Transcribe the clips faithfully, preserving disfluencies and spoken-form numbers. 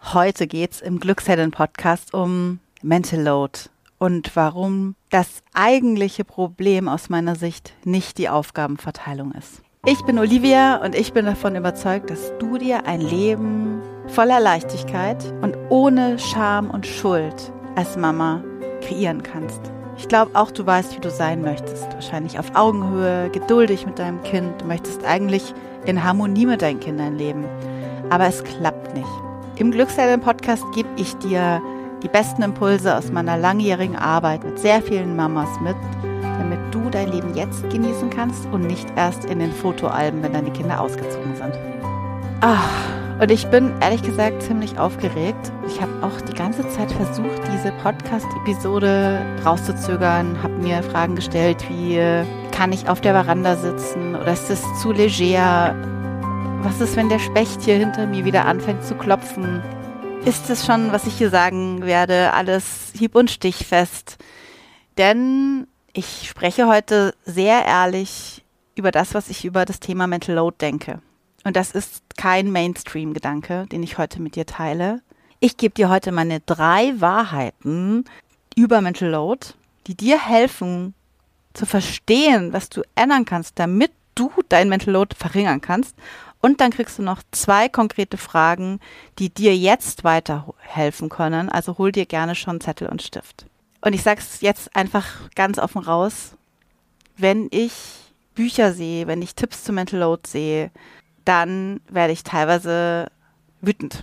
Heute geht's im Glücksheldin-Podcast um Mental Load und warum das eigentliche Problem aus meiner Sicht nicht die Aufgabenverteilung ist. Ich bin Olivia und ich bin davon überzeugt, dass du dir ein Leben voller Leichtigkeit und ohne Scham und Schuld als Mama kreieren kannst. Ich glaube auch, du weißt, wie du sein möchtest. Wahrscheinlich auf Augenhöhe, geduldig mit deinem Kind. Du möchtest eigentlich in Harmonie mit deinen Kindern leben. Aber es klappt nicht. Im Glücksheldin-Podcast gebe ich dir die besten Impulse aus meiner langjährigen Arbeit mit sehr vielen Mamas mit, damit du dein Leben jetzt genießen kannst und nicht erst in den Fotoalben, wenn deine Kinder ausgezogen sind. Ach, und ich bin ehrlich gesagt ziemlich aufgeregt. Ich habe auch die ganze Zeit versucht, diese Podcast-Episode rauszuzögern, habe mir Fragen gestellt wie, kann ich auf der Veranda sitzen oder ist das zu leger? Was ist, wenn der Specht hier hinter mir wieder anfängt zu klopfen? Ist es schon, was ich hier sagen werde, alles hieb- und stichfest? Denn ich spreche heute sehr ehrlich über das, was ich über das Thema Mental Load denke. Und das ist kein Mainstream-Gedanke, den ich heute mit dir teile. Ich gebe dir heute meine drei Wahrheiten über Mental Load, die dir helfen zu verstehen, was du ändern kannst, damit du dein Mental Load verringern kannst. Und dann kriegst du noch zwei konkrete Fragen, die dir jetzt weiterhelfen können. Also hol dir gerne schon Zettel und Stift. Und ich sage es jetzt einfach ganz offen raus, wenn ich Bücher sehe, wenn ich Tipps zu Mental Load sehe, dann werde ich teilweise wütend.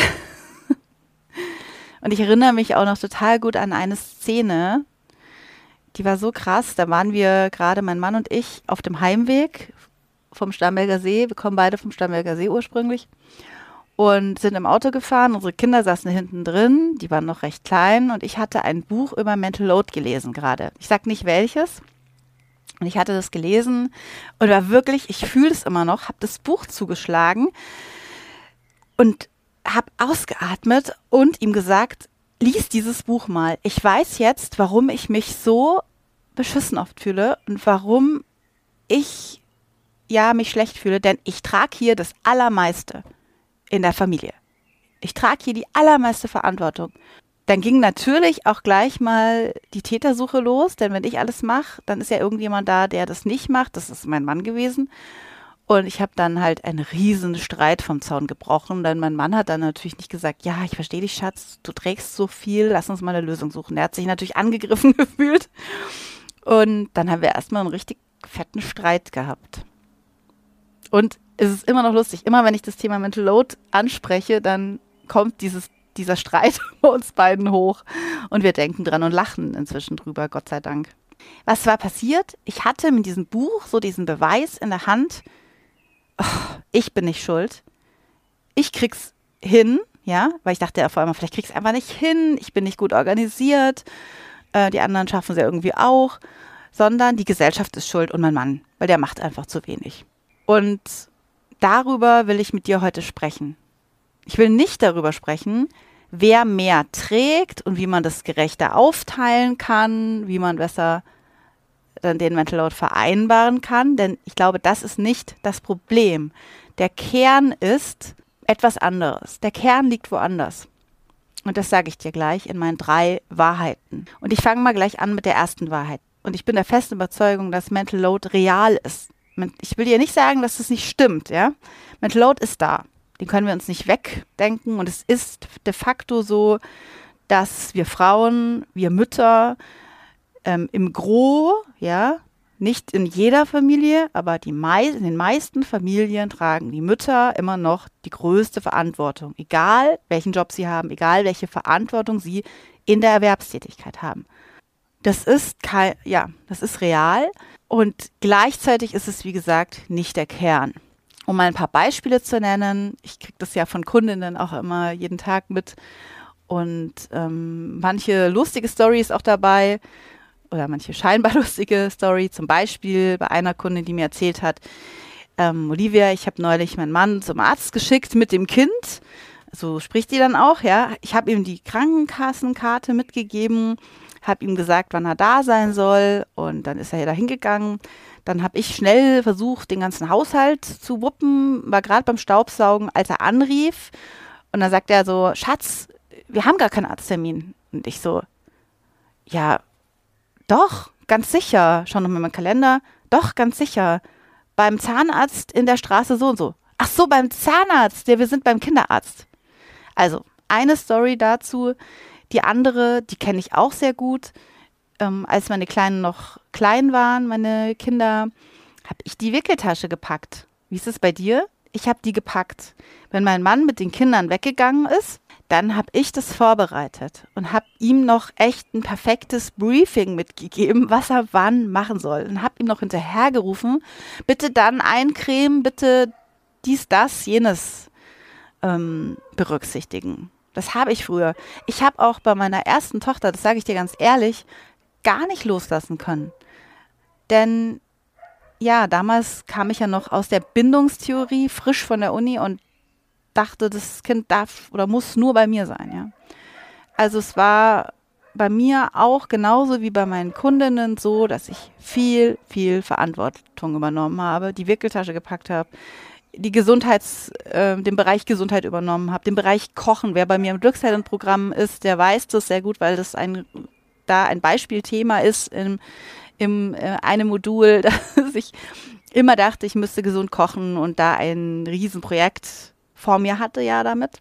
Und ich erinnere mich auch noch total gut an eine Szene, die war so krass. Da waren wir gerade, mein Mann und ich, auf dem Heimweg vom Starnberger See. Wir kommen beide vom Starnberger See ursprünglich und sind im Auto gefahren. Unsere Kinder saßen hinten drin, die waren noch recht klein und ich hatte ein Buch über Mental Load gelesen gerade. Ich sag nicht welches. Und ich hatte das gelesen und war wirklich, ich fühle es immer noch, habe das Buch zugeschlagen und habe ausgeatmet und ihm gesagt, lies dieses Buch mal. Ich weiß jetzt, warum ich mich so beschissen oft fühle und warum ich ja mich schlecht fühle, denn ich trage hier das Allermeiste in der Familie. Ich trage hier die allermeiste Verantwortung. Dann ging natürlich auch gleich mal die Tätersuche los, denn wenn ich alles mache, dann ist ja irgendjemand da, der das nicht macht. Das ist mein Mann gewesen. Und ich habe dann halt einen riesen Streit vom Zaun gebrochen, denn mein Mann hat dann natürlich nicht gesagt, ja, ich verstehe dich, Schatz, du trägst so viel, lass uns mal eine Lösung suchen. Er hat sich natürlich angegriffen gefühlt. Und dann haben wir erstmal einen richtig fetten Streit gehabt. Und es ist immer noch lustig. Immer wenn ich das Thema Mental Load anspreche, dann kommt dieses, dieser Streit bei uns beiden hoch. Und wir denken dran und lachen inzwischen drüber, Gott sei Dank. Was war passiert? Ich hatte mit diesem Buch so diesen Beweis in der Hand, oh, ich bin nicht schuld. Ich krieg's hin, ja, weil ich dachte ja vor allem, vielleicht krieg's einfach nicht hin. Ich bin nicht gut organisiert. Äh, die anderen schaffen es ja irgendwie auch. Sondern die Gesellschaft ist schuld und mein Mann, weil der macht einfach zu wenig. Und darüber will ich mit dir heute sprechen. Ich will nicht darüber sprechen, wer mehr trägt und wie man das gerechter aufteilen kann, wie man besser dann den Mental Load vereinbaren kann, denn ich glaube, das ist nicht das Problem. Der Kern ist etwas anderes. Der Kern liegt woanders. Und das sage ich dir gleich in meinen drei Wahrheiten. Und ich fange mal gleich an mit der ersten Wahrheit. Und ich bin der festen Überzeugung, dass Mental Load real ist. Ich will dir nicht sagen, dass das nicht stimmt, ja. Mental Load ist da. Den können wir uns nicht wegdenken. Und es ist de facto so, dass wir Frauen, wir Mütter ähm, im Gros, ja, nicht in jeder Familie, aber die mei- in den meisten Familien tragen die Mütter immer noch die größte Verantwortung. Egal, welchen Job sie haben, egal, welche Verantwortung sie in der Erwerbstätigkeit haben. Das ist kein, ja, das ist real. Und gleichzeitig ist es, wie gesagt, nicht der Kern. Um mal ein paar Beispiele zu nennen, ich kriege das ja von Kundinnen auch immer jeden Tag mit und ähm, manche lustige Storys auch dabei oder manche scheinbar lustige Story, zum Beispiel bei einer Kundin, die mir erzählt hat, ähm, Olivia, ich habe neulich meinen Mann zum Arzt geschickt mit dem Kind, so spricht die dann auch, ja, ich habe ihm die Krankenkassenkarte mitgegeben, habe ihm gesagt, wann er da sein soll und dann ist er da hingegangen. Dann habe ich schnell versucht, den ganzen Haushalt zu wuppen, war gerade beim Staubsaugen, als er anrief Und dann sagt er so, Schatz, wir haben gar keinen Arzttermin. Und ich so, ja, doch, ganz sicher. Schau nochmal in meinen Kalender. Doch, ganz sicher. Beim Zahnarzt in der Straße so und so. Ach so, beim Zahnarzt. Ja, wir sind beim Kinderarzt. Also, eine Story dazu. Die andere, die kenne ich auch sehr gut. Ähm, als meine Kleinen noch klein waren, meine Kinder, habe ich die Wickeltasche gepackt. Wie ist es bei dir? Ich habe die gepackt. Wenn mein Mann mit den Kindern weggegangen ist, dann habe ich das vorbereitet und habe ihm noch echt ein perfektes Briefing mitgegeben, was er wann machen soll. Und habe ihm noch hinterhergerufen, bitte dann eincremen, bitte dies, das, jenes ähm, berücksichtigen. Das habe ich früher. Ich habe auch bei meiner ersten Tochter, das sage ich dir ganz ehrlich, gar nicht loslassen können. Denn ja, damals kam ich ja noch aus der Bindungstheorie, frisch von der Uni und dachte, das Kind darf oder muss nur bei mir sein. Ja. Also es war bei mir auch genauso wie bei meinen Kundinnen so, dass ich viel, viel Verantwortung übernommen habe, die Wickeltasche gepackt habe, die Gesundheits, äh, den Bereich Gesundheit übernommen habe, den Bereich Kochen. Wer bei mir im Glücksheldenprogramm ist, der weiß das sehr gut, weil das ein da ein Beispielthema ist im, im äh, einem Modul, dass ich immer dachte, ich müsste gesund kochen und da ein Riesenprojekt vor mir hatte ja damit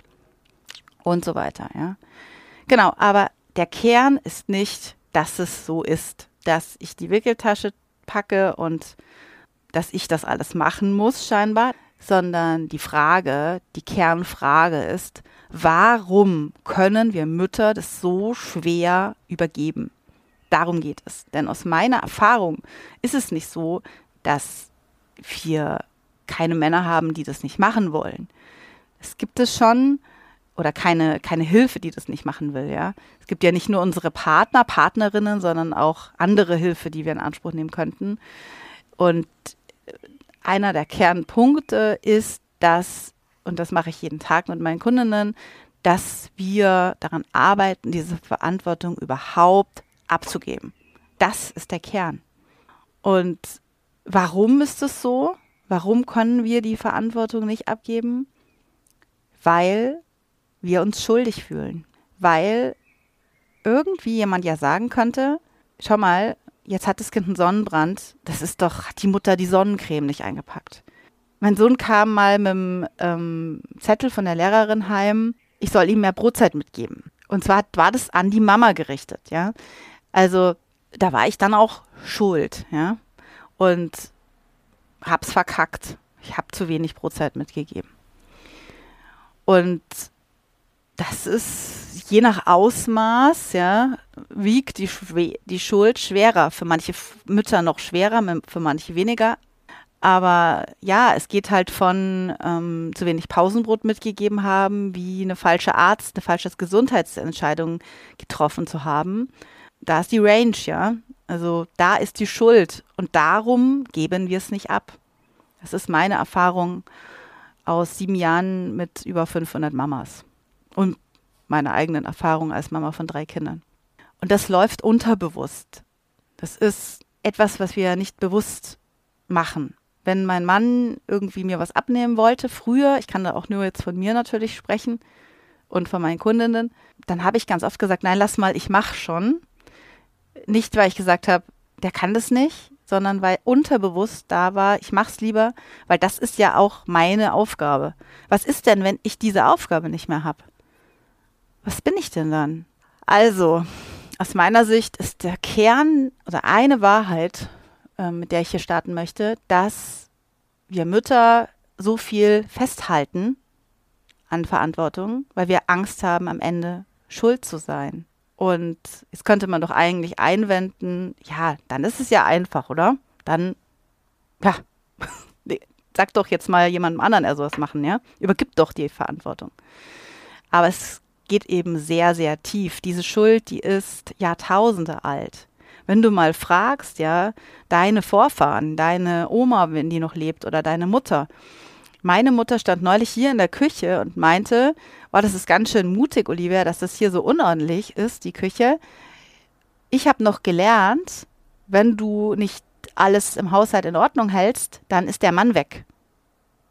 und so weiter, ja. Genau, aber der Kern ist nicht, dass es so ist, dass ich die Wickeltasche packe und dass ich das alles machen muss scheinbar, sondern die Frage, die Kernfrage ist, warum können wir Mütter das so schwer übergeben? Darum geht es. Denn aus meiner Erfahrung ist es nicht so, dass wir keine Männer haben, die das nicht machen wollen. Es gibt es schon, oder keine, keine Hilfe, die das nicht machen will. Ja? Es gibt ja nicht nur unsere Partner, Partnerinnen, sondern auch andere Hilfe, die wir in Anspruch nehmen könnten. Und einer der Kernpunkte ist, dass, und das mache ich jeden Tag mit meinen Kundinnen, dass wir daran arbeiten, diese Verantwortung überhaupt abzugeben. Das ist der Kern. Und warum ist es so? Warum können wir die Verantwortung nicht abgeben? Weil wir uns schuldig fühlen. Weil irgendwie jemand ja sagen könnte, schau mal, jetzt hat das Kind einen Sonnenbrand, das ist doch, hat die Mutter die Sonnencreme nicht eingepackt. Mein Sohn kam mal mit einem ähm, Zettel von der Lehrerin heim, ich soll ihm mehr Brotzeit mitgeben. Und zwar war das an die Mama gerichtet, ja. Also da war ich dann auch schuld, ja. Und hab's verkackt. Ich habe zu wenig Brotzeit mitgegeben. Und das ist je nach Ausmaß, ja, wiegt die, Schw- die Schuld schwerer. Für manche F- Mütter noch schwerer, für manche weniger. Aber ja, es geht halt von ähm, zu wenig Pausenbrot mitgegeben haben, wie eine falsche Arzt, eine falsche Gesundheitsentscheidung getroffen zu haben. Da ist die Range, ja. Also da ist die Schuld. Und darum geben wir es nicht ab. Das ist meine Erfahrung aus sieben Jahren mit über fünfhundert Mamas. Und meine eigenen Erfahrungen als Mama von drei Kindern. Und das läuft unterbewusst. Das ist etwas, was wir nicht bewusst machen. Wenn mein Mann irgendwie mir was abnehmen wollte, früher, ich kann da auch nur jetzt von mir natürlich sprechen und von meinen Kundinnen, dann habe ich ganz oft gesagt, nein, lass mal, ich mache schon. Nicht, weil ich gesagt habe, der kann das nicht, sondern weil unterbewusst da war, ich mache es lieber, weil das ist ja auch meine Aufgabe. Was ist denn, wenn ich diese Aufgabe nicht mehr habe? Was bin ich denn dann? Also, aus meiner Sicht ist der Kern oder eine Wahrheit, äh, mit der ich hier starten möchte, dass wir Mütter so viel festhalten an Verantwortung, weil wir Angst haben, am Ende schuld zu sein. Und jetzt könnte man doch eigentlich einwenden, ja, dann ist es ja einfach, oder? Dann, ja, sag doch jetzt mal jemandem anderen, er soll es machen, ja? Übergib doch die Verantwortung. Aber es geht eben sehr, sehr tief. Diese Schuld, die ist Jahrtausende alt. Wenn du mal fragst, ja, deine Vorfahren, deine Oma, wenn die noch lebt, oder deine Mutter. Meine Mutter stand neulich hier in der Küche und meinte, oh, das ist ganz schön mutig, Olivia, dass das hier so unordentlich ist, die Küche. Ich habe noch gelernt, wenn du nicht alles im Haushalt in Ordnung hältst, dann ist der Mann weg.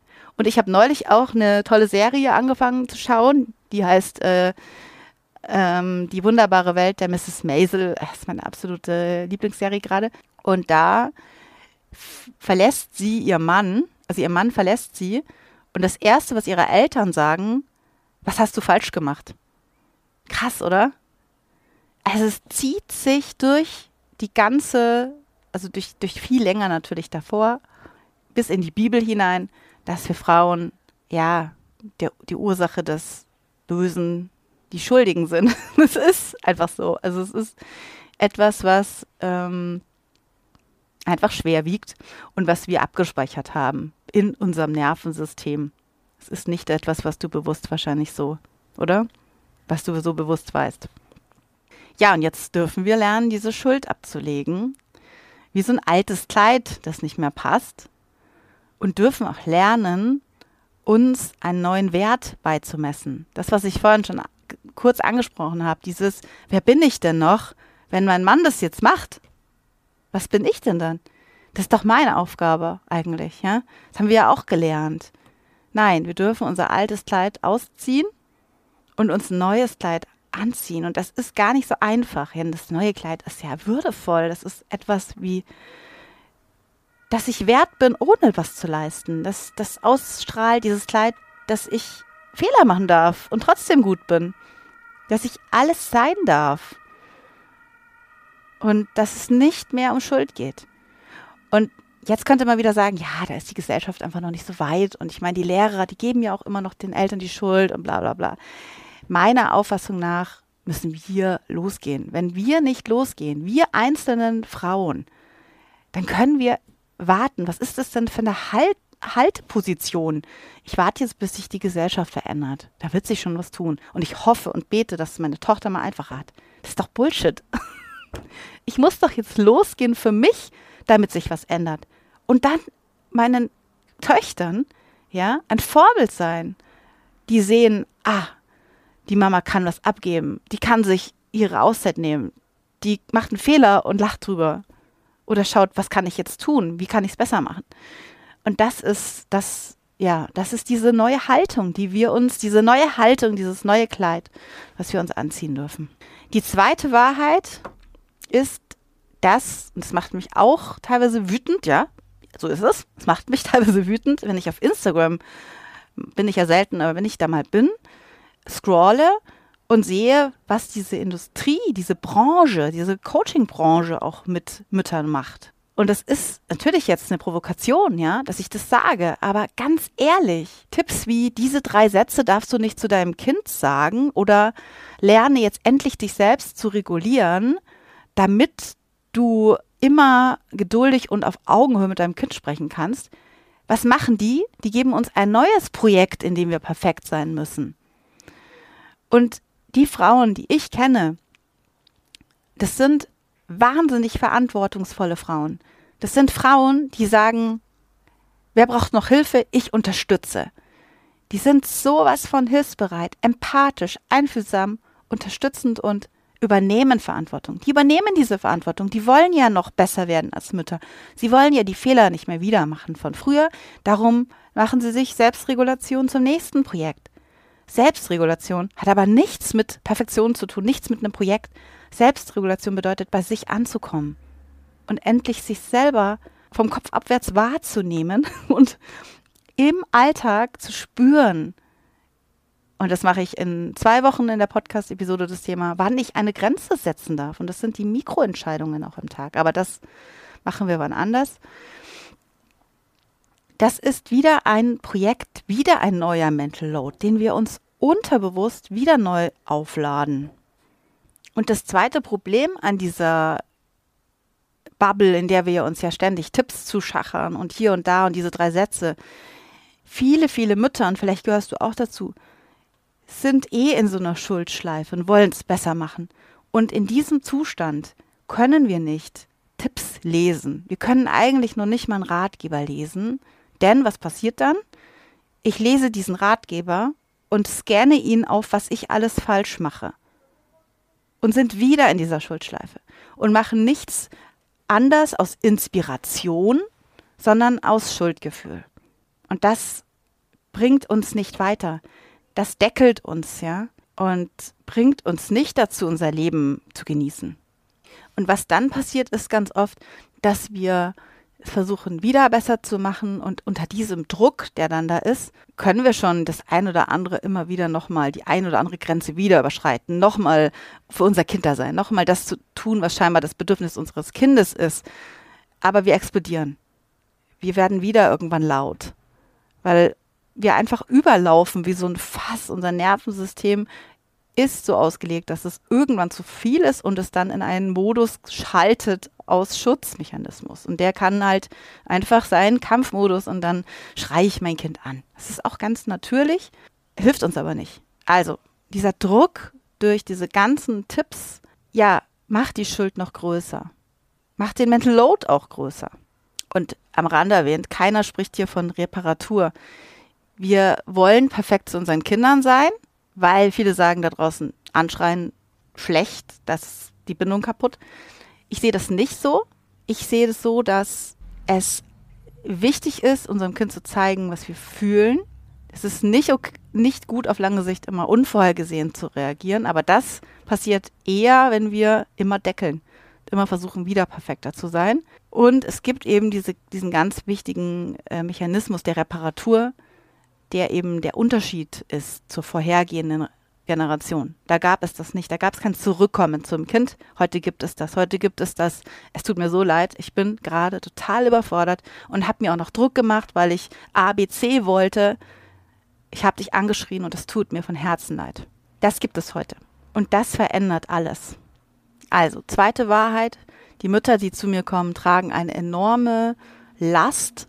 Und ich habe neulich auch eine tolle Serie angefangen zu schauen, die heißt äh, ähm, Die wunderbare Welt der Misses Maisel. Das ist meine absolute Lieblingsserie gerade. Und da f- verlässt sie ihr Mann, also ihr Mann verlässt sie. Und das Erste, was ihre Eltern sagen, was hast du falsch gemacht? Krass, oder? Also es zieht sich durch die ganze, also durch, durch viel länger natürlich davor, bis in die Bibel hinein, dass wir Frauen, ja, der, die Ursache des Bösen, die Schuldigen sind. Es ist einfach so. Also es ist etwas, was ähm, einfach schwer wiegt und was wir abgespeichert haben in unserem Nervensystem. Es ist nicht etwas, was du bewusst wahrscheinlich so, oder? Was du so bewusst weißt. Ja, und jetzt dürfen wir lernen, diese Schuld abzulegen, wie so ein altes Kleid, das nicht mehr passt, und dürfen auch lernen, uns einen neuen Wert beizumessen. Das, was ich vorhin schon kurz angesprochen habe, dieses, wer bin ich denn noch, wenn mein Mann das jetzt macht? Was bin ich denn dann? Das ist doch meine Aufgabe eigentlich, ja? Das haben wir ja auch gelernt. Nein, wir dürfen unser altes Kleid ausziehen und uns ein neues Kleid anziehen. Und das ist gar nicht so einfach. Ja, das neue Kleid ist ja würdevoll. Das ist etwas wie, dass ich wert bin, ohne was zu leisten. Das, das ausstrahlt dieses Kleid, dass ich Fehler machen darf und trotzdem gut bin. Dass ich alles sein darf. Und dass es nicht mehr um Schuld geht. Und jetzt könnte man wieder sagen, ja, da ist die Gesellschaft einfach noch nicht so weit. Und ich meine, die Lehrer, die geben ja auch immer noch den Eltern die Schuld und bla bla bla. Meiner Auffassung nach müssen wir losgehen. Wenn wir nicht losgehen, wir einzelnen Frauen, dann können wir warten. Was ist das denn für eine halt Halteposition? Ich warte jetzt, bis sich die Gesellschaft verändert. Da wird sich schon was tun. Und ich hoffe und bete, dass es meine Tochter mal einfacher hat. Das ist doch Bullshit. Ich muss doch jetzt losgehen für mich, damit sich was ändert. Und dann meinen Töchtern, ja, ein Vorbild sein. Die sehen, ah, die Mama kann was abgeben. Die kann sich ihre Auszeit nehmen. Die macht einen Fehler und lacht drüber. Oder schaut, was kann ich jetzt tun? Wie kann ich es besser machen? Und das ist das, ja, das ist diese neue Haltung, die wir uns, diese neue Haltung, dieses neue Kleid, was wir uns anziehen dürfen. Die zweite Wahrheit ist das, und das macht mich auch teilweise wütend, ja, so ist es. Es macht mich teilweise wütend, wenn ich auf Instagram, bin ich ja selten, aber wenn ich da mal bin, scrolle und sehe, was diese Industrie, diese Branche, diese Coaching-Branche auch mit Müttern macht. Und das ist natürlich jetzt eine Provokation, ja, dass ich das sage, aber ganz ehrlich, Tipps wie diese drei Sätze darfst du nicht zu deinem Kind sagen oder lerne jetzt endlich dich selbst zu regulieren, damit du immer geduldig und auf Augenhöhe mit deinem Kind sprechen kannst. Was machen die? Die geben uns ein neues Projekt, in dem wir perfekt sein müssen. Und die Frauen, die ich kenne, das sind wahnsinnig verantwortungsvolle Frauen. Das sind Frauen, die sagen, wer braucht noch Hilfe? Ich unterstütze. Die sind sowas von hilfsbereit, empathisch, einfühlsam, unterstützend und übernehmen Verantwortung. Die übernehmen diese Verantwortung. Die wollen ja noch besser werden als Mütter. Sie wollen ja die Fehler nicht mehr wieder machen von früher. Darum machen sie sich Selbstregulation zum nächsten Projekt. Selbstregulation hat aber nichts mit Perfektion zu tun, nichts mit einem Projekt. Selbstregulation bedeutet, bei sich anzukommen und endlich sich selber vom Kopf abwärts wahrzunehmen und im Alltag zu spüren. Und das mache ich in zwei Wochen in der Podcast-Episode, das Thema, wann ich eine Grenze setzen darf. Und das sind die Mikroentscheidungen auch im Tag. Aber das machen wir wann anders. Das ist wieder ein Projekt, wieder ein neuer Mental Load, den wir uns unterbewusst wieder neu aufladen. Und das zweite Problem an dieser Bubble, in der wir uns ja ständig Tipps zuschachern und hier und da und diese drei Sätze, viele, viele Mütter, und vielleicht gehörst du auch dazu, sind eh in so einer Schuldschleife und wollen es besser machen. Und in diesem Zustand können wir nicht Tipps lesen. Wir können eigentlich noch nicht mal einen Ratgeber lesen. Denn was passiert dann? Ich lese diesen Ratgeber und scanne ihn auf, was ich alles falsch mache. Und sind wieder in dieser Schuldschleife. Und machen nichts anders aus Inspiration, sondern aus Schuldgefühl. Und das bringt uns nicht weiter. Das deckelt uns, ja, und bringt uns nicht dazu, unser Leben zu genießen. Und was dann passiert, ist ganz oft, dass wir versuchen, wieder besser zu machen und unter diesem Druck, der dann da ist, können wir schon das ein oder andere immer wieder nochmal, die ein oder andere Grenze wieder überschreiten, nochmal für unser Kind da sein, nochmal das zu tun, was scheinbar das Bedürfnis unseres Kindes ist. Aber wir explodieren. Wir werden wieder irgendwann laut, weil wir einfach überlaufen wie so ein Fass. Unser Nervensystem ist so ausgelegt, dass es irgendwann zu viel ist und es dann in einen Modus schaltet aus Schutzmechanismus. Und der kann halt einfach sein, Kampfmodus, und dann schreie ich mein Kind an. Das ist auch ganz natürlich, hilft uns aber nicht. Also, dieser Druck durch diese ganzen Tipps, ja, macht die Schuld noch größer. Macht den Mental Load auch größer. Und am Rande erwähnt, keiner spricht hier von Reparatur. Wir wollen perfekt zu unseren Kindern sein, weil viele sagen da draußen, anschreien, schlecht, das ist die Bindung kaputt. Ich sehe das nicht so. Ich sehe das so, dass es wichtig ist, unserem Kind zu zeigen, was wir fühlen. Es ist nicht, okay, nicht gut, auf lange Sicht immer unvorhergesehen zu reagieren, aber das passiert eher, wenn wir immer deckeln, immer versuchen, wieder perfekter zu sein. Und es gibt eben diese, diesen ganz wichtigen äh, Mechanismus der Reparatur, der eben der Unterschied ist zur vorhergehenden Generation. Da gab es das nicht. Da gab es kein Zurückkommen zum Kind. Heute gibt es das. Heute gibt es das. Es tut mir so leid. Ich bin gerade total überfordert und habe mir auch noch Druck gemacht, weil ich A, B, C wollte. Ich habe dich angeschrien und es tut mir von Herzen leid. Das gibt es heute. Und das verändert alles. Also, zweite Wahrheit. Die Mütter, die zu mir kommen, tragen eine enorme Last,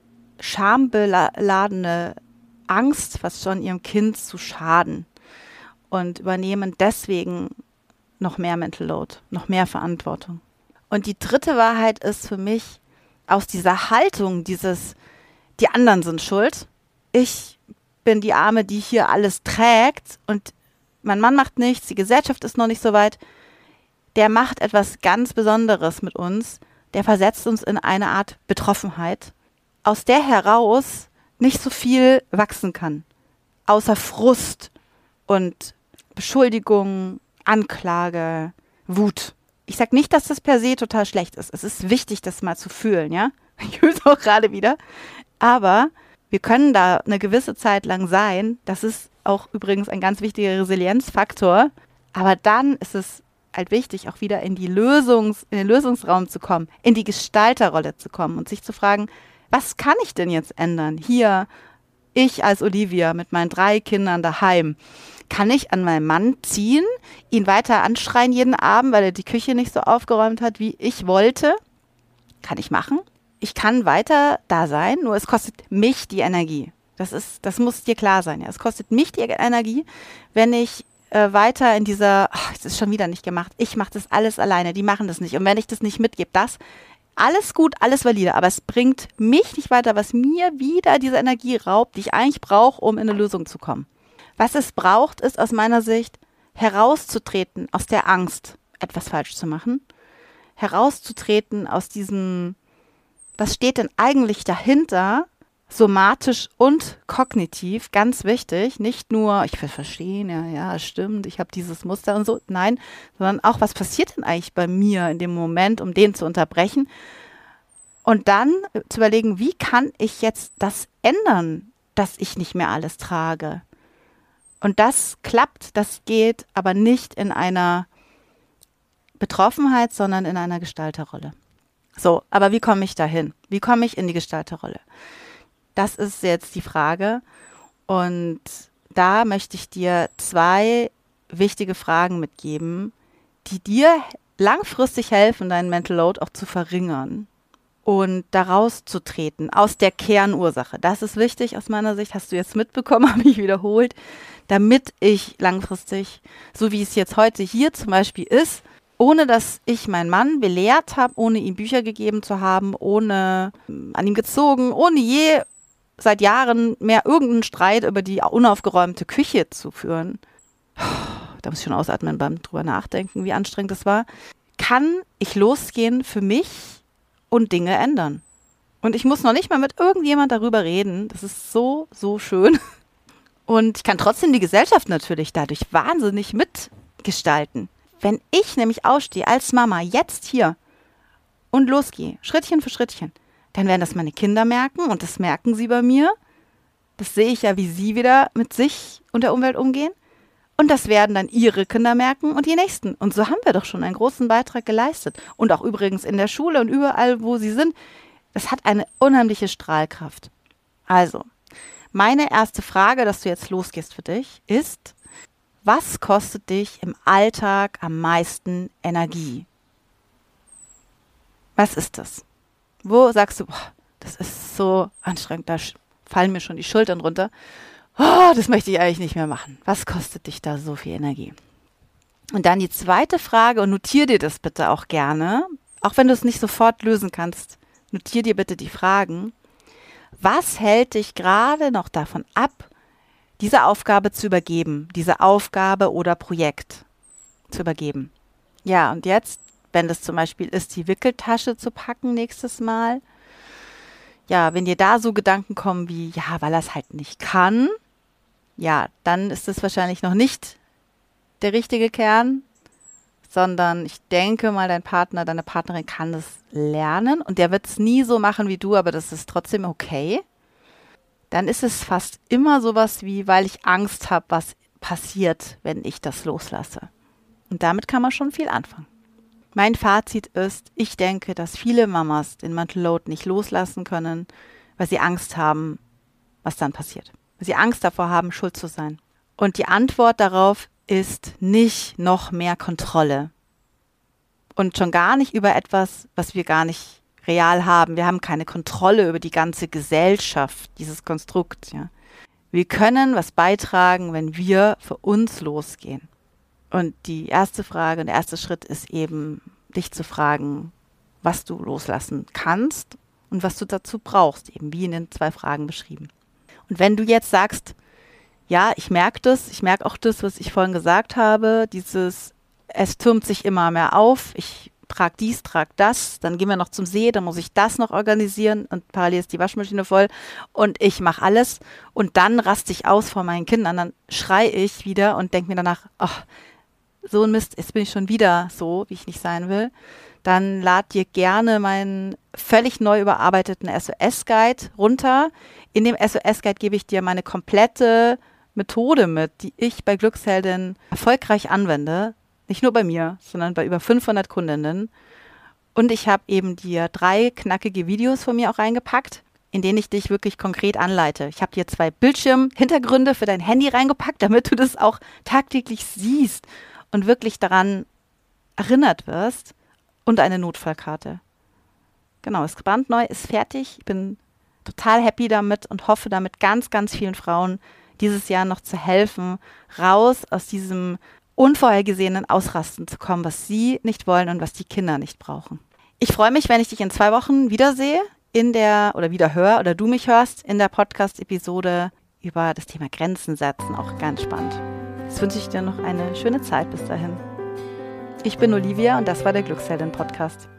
schambeladene Angst, fast schon ihrem Kind zu schaden, und übernehmen deswegen noch mehr Mental Load, noch mehr Verantwortung. Und die dritte Wahrheit ist für mich, aus dieser Haltung, dieses, die anderen sind schuld, ich bin die Arme, die hier alles trägt und mein Mann macht nichts, die Gesellschaft ist noch nicht so weit, der macht etwas ganz Besonderes mit uns, der versetzt uns in eine Art Betroffenheit, aus der heraus nicht so viel wachsen kann, außer Frust und Beschuldigung, Anklage, Wut. Ich sage nicht, dass das per se total schlecht ist. Es ist wichtig, das mal zu fühlen, ja. Ich fühle es auch gerade wieder. Aber wir können da eine gewisse Zeit lang sein. Das ist auch übrigens ein ganz wichtiger Resilienzfaktor. Aber dann ist es halt wichtig, auch wieder in die Lösungs-, in den Lösungsraum zu kommen, in die Gestalterrolle zu kommen und sich zu fragen, was kann ich denn jetzt ändern? Hier, ich als Olivia mit meinen drei Kindern daheim. Kann ich an meinen Mann ziehen, ihn weiter anschreien jeden Abend, weil er die Küche nicht so aufgeräumt hat, wie ich wollte? Kann ich machen. Ich kann weiter da sein, nur es kostet mich die Energie. Das ist, das muss dir klar sein. Ja. Es kostet mich die Energie, wenn ich äh, weiter in dieser, ach, es ist schon wieder nicht gemacht, ich mache das alles alleine, die machen das nicht. Und wenn ich das nicht mitgebe, das alles gut, alles valide, aber es bringt mich nicht weiter, was mir wieder diese Energie raubt, die ich eigentlich brauche, um in eine Lösung zu kommen. Was es braucht, ist aus meiner Sicht herauszutreten aus der Angst, etwas falsch zu machen, herauszutreten aus diesem, was steht denn eigentlich dahinter, somatisch und kognitiv, ganz wichtig, nicht nur, ich will verstehen, ja, ja, stimmt, ich habe dieses Muster und so, nein, sondern auch, was passiert denn eigentlich bei mir in dem Moment, um den zu unterbrechen und dann zu überlegen, wie kann ich jetzt das ändern, dass ich nicht mehr alles trage. Und das klappt, das geht, aber nicht in einer Betroffenheit, sondern in einer Gestalterrolle. So, aber wie komme ich dahin? Wie komme ich in die Gestalterrolle? Das ist jetzt die Frage und da möchte ich dir zwei wichtige Fragen mitgeben, die dir langfristig helfen, deinen Mental Load auch zu verringern und daraus zu treten, aus der Kernursache. Das ist wichtig aus meiner Sicht, hast du jetzt mitbekommen, habe ich wiederholt, damit ich langfristig, so wie es jetzt heute hier zum Beispiel ist, ohne dass ich meinen Mann belehrt habe, ohne ihm Bücher gegeben zu haben, ohne an ihm gezogen, ohne je seit Jahren mehr irgendeinen Streit über die unaufgeräumte Küche zu führen. Da muss ich schon ausatmen beim drüber nachdenken, wie anstrengend das war. Kann ich losgehen für mich und Dinge ändern. Und ich muss noch nicht mal mit irgendjemand darüber reden. Das ist so, so schön. Und ich kann trotzdem die Gesellschaft natürlich dadurch wahnsinnig mitgestalten. Wenn ich nämlich ausstehe als Mama jetzt hier und losgehe, Schrittchen für Schrittchen, dann werden das meine Kinder merken und das merken sie bei mir. Das sehe ich ja, wie sie wieder mit sich und der Umwelt umgehen. Und das werden dann ihre Kinder merken und die nächsten. Und so haben wir doch schon einen großen Beitrag geleistet. Und auch übrigens in der Schule und überall, wo sie sind. Das hat eine unheimliche Strahlkraft. Also, meine erste Frage, dass du jetzt losgehst für dich, ist, was kostet dich im Alltag am meisten Energie? Was ist das? Wo sagst du, boah, das ist so anstrengend, da fallen mir schon die Schultern runter. Oh, das möchte ich eigentlich nicht mehr machen. Was kostet dich da so viel Energie? Und dann die zweite Frage, und notier dir das bitte auch gerne, auch wenn du es nicht sofort lösen kannst, notier dir bitte die Fragen. Was hält dich gerade noch davon ab, diese Aufgabe zu übergeben, diese Aufgabe oder Projekt zu übergeben? Ja, und jetzt, wenn das zum Beispiel ist, die Wickeltasche zu packen nächstes Mal, ja, wenn dir da so Gedanken kommen wie, ja, weil er es halt nicht kann, ja, dann ist es wahrscheinlich noch nicht der richtige Kern, sondern ich denke mal, dein Partner, deine Partnerin kann das lernen und der wird es nie so machen wie du, aber das ist trotzdem okay. Dann ist es fast immer sowas wie, weil ich Angst habe, was passiert, wenn ich das loslasse. Und damit kann man schon viel anfangen. Mein Fazit ist, ich denke, dass viele Mamas den Mental Load nicht loslassen können, weil sie Angst haben, was dann passiert. Weil sie Angst davor haben, schuld zu sein. Und die Antwort darauf ist nicht noch mehr Kontrolle. Und schon gar nicht über etwas, was wir gar nicht real haben. Wir haben keine Kontrolle über die ganze Gesellschaft, dieses Konstrukt. Ja. Wir können was beitragen, wenn wir für uns losgehen. Und die erste Frage und der erste Schritt ist eben, dich zu fragen, was du loslassen kannst und was du dazu brauchst, eben wie in den zwei Fragen beschrieben. Und wenn du jetzt sagst, ja, ich merke das, ich merke auch das, was ich vorhin gesagt habe, dieses, es türmt sich immer mehr auf, ich trage dies, trage das, dann gehen wir noch zum See, dann muss ich das noch organisieren und parallel ist die Waschmaschine voll und ich mache alles und dann raste ich aus vor meinen Kindern, dann schreie ich wieder und denke mir danach, ach, so ein Mist, jetzt bin ich schon wieder so, wie ich nicht sein will, dann lad dir gerne meinen völlig neu überarbeiteten S O S-Guide runter. In dem S O S-Guide gebe ich dir meine komplette Methode mit, die ich bei Glücksheldin erfolgreich anwende. Nicht nur bei mir, sondern bei über fünfhundert Kundinnen. Und ich habe eben dir drei knackige Videos von mir auch reingepackt, in denen ich dich wirklich konkret anleite. Ich habe dir zwei Bildschirmhintergründe für dein Handy reingepackt, damit du das auch tagtäglich siehst und wirklich daran erinnert wirst. Und eine Notfallkarte. Genau, das brandneu ist fertig. Ich bin total happy damit und hoffe damit ganz, ganz vielen Frauen dieses Jahr noch zu helfen, raus aus diesem unvorhergesehenen Ausrasten zu kommen, was sie nicht wollen und was die Kinder nicht brauchen. Ich freue mich, wenn ich dich in zwei Wochen wiedersehe in der, oder wieder höre oder du mich hörst in der Podcast-Episode über das Thema Grenzen setzen. Auch ganz spannend. Jetzt wünsche ich dir noch eine schöne Zeit bis dahin. Ich bin Olivia und das war der Glücksheldin-Podcast.